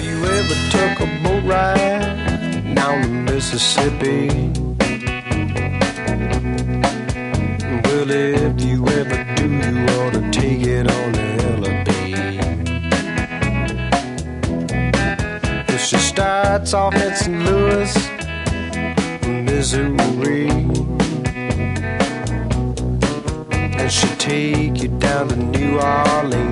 you ever took a boat ride down the Mississippi? Well, if you ever do, you ought to take it on the LB. Well, she starts off in St. Louis, Missouri, and she'll take you down to New Orleans